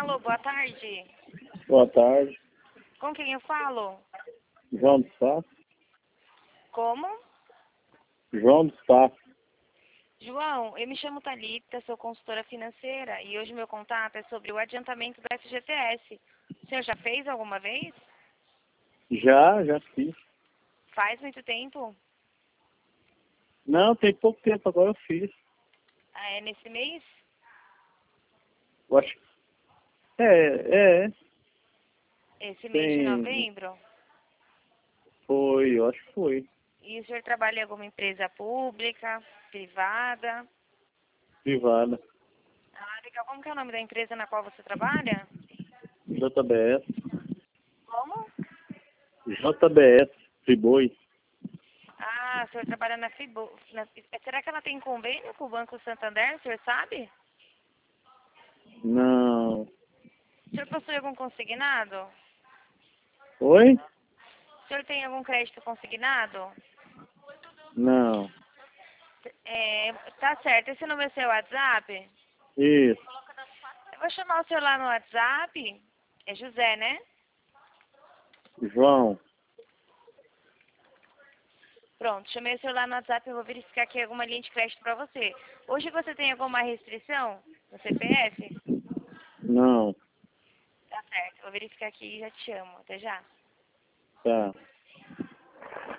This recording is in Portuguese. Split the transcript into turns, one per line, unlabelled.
Alô, boa tarde.
Boa tarde.
Com quem eu falo?
João do Sá.
Como?
João do Sá.
João, eu me chamo Thalita, sou consultora financeira e hoje meu contato é sobre o adiantamento do FGTS. O senhor já fez alguma vez?
Já fiz.
Faz muito tempo?
Não, tem pouco tempo, agora eu fiz.
Ah, é nesse mês?
Eu acho. É.
Esse mês de
Tem.
novembro?
Foi, eu acho que foi.
E o senhor trabalha em alguma empresa pública, privada?
Privada.
Ah, legal. Como que é o nome da empresa na qual você trabalha?
JBS.
Como?
JBS. Friboi.
Ah, o senhor trabalha na Fibo. Será que ela tem convênio com o Banco Santander, o senhor sabe?
Não.
O senhor possui algum consignado?
Oi?
O senhor tem algum crédito consignado?
Não.
Tá certo. Esse número é seu WhatsApp?
Isso.
Eu vou chamar o senhor lá no WhatsApp. É José, né?
João.
Pronto, chamei o senhor lá no WhatsApp e vou verificar aqui alguma linha de crédito para você. Hoje você tem alguma restrição no CPF?
Não.
Tá certo, vou verificar aqui e já te chamo. Até já.
Tá.